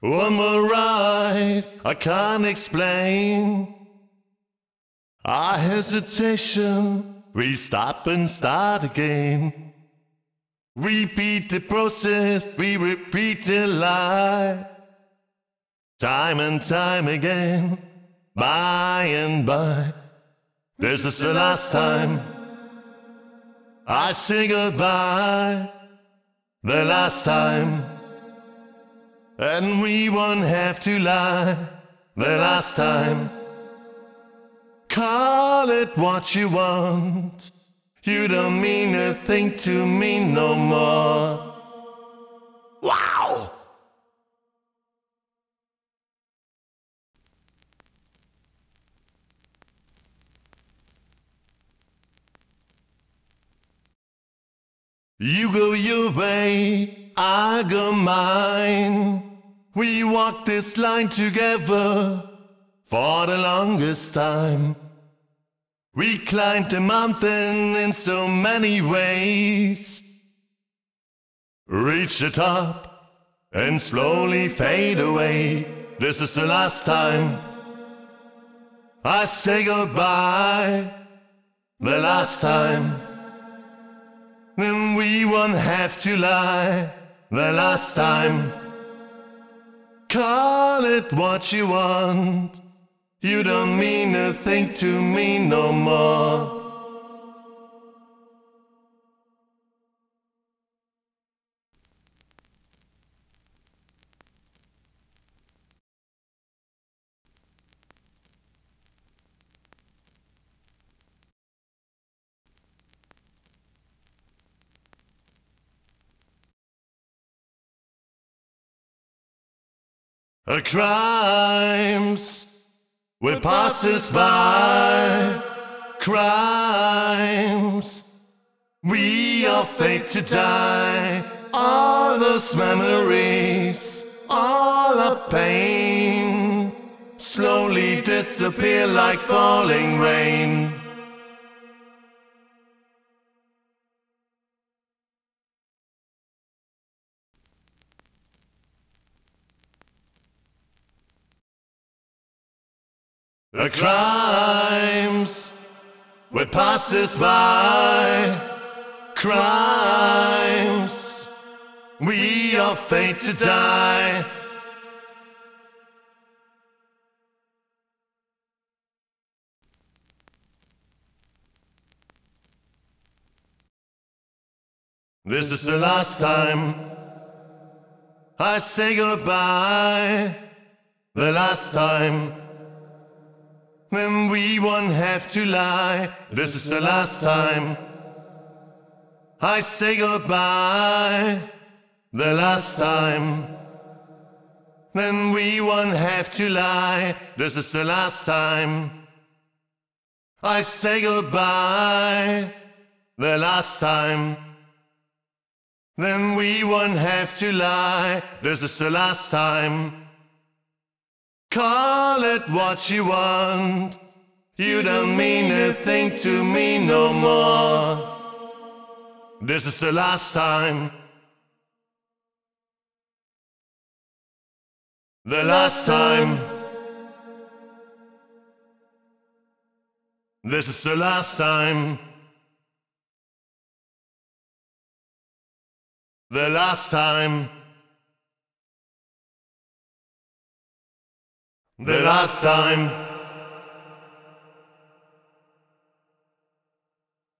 One more ride, I can't explain. Our hesitation, we stop and start again. Repeat the process, we repeat the lie. Time and time again, by and by. This is the last time I say goodbye. The last time, and we won't have to lie. The last time, call it what you want. You don't mean a thing to me no more. Wow! You go your way, I go mine. We walk this line together for the longest time. We climbed the mountain in so many ways. Reach the top and slowly fade away. This is the last time I say goodbye. The last time, then we won't have to lie. The last time, call it what you want. You don't mean a thing to me no more. Crimes will pass us by. Crimes, we are fate to die. All those memories, all our pain, slowly disappear like falling rain. The crimes will pass us by. Crimes, we are fate to die. This is the last time I say goodbye. The last time, then we won't have to lie. This is the last time I say goodbye. The last time, then we won't have to lie. This is the last time I say goodbye. The last time, then we won't have to lie. This is the last time. Call it what you want. You don't mean a thing to me no more. This is the last time. The last time. This is the last time. The last time. The last time.